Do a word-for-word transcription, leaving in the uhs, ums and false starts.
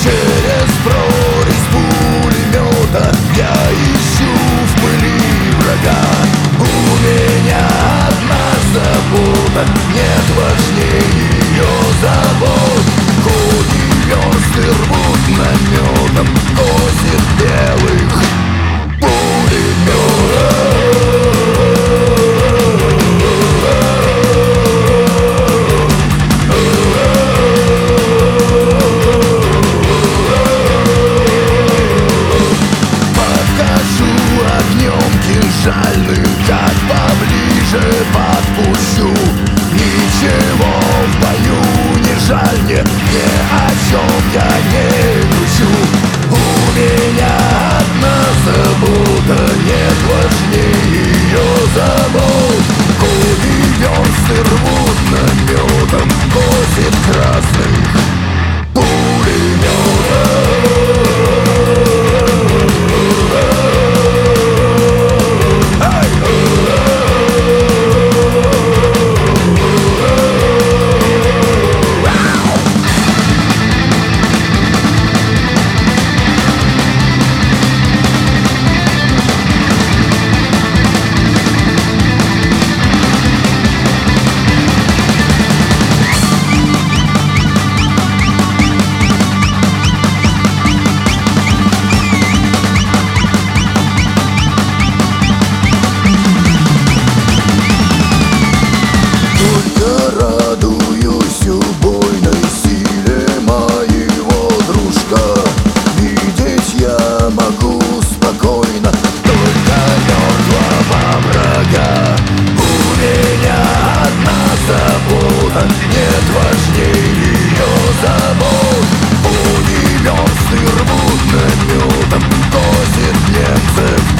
Через прорезь пулемета я ищу в пыли врага. У меня одна забота, нет важнее ее забот. Кони версты рвут наметом, косит белых пулемета. Жальных, как поближе подпущу. Ничего в бою не жаль мне, ни о чем я не грущу. У меня одна забота, нет важнее ее забот. Кони версты рвут наметом, косит красных пулеметов. Радуюсь убойной силе моего дружка. Видеть я могу спокойно только мертвого врага. У меня одна забота, нет важнее ее забот. Пули версты рвут наметом, косит немцев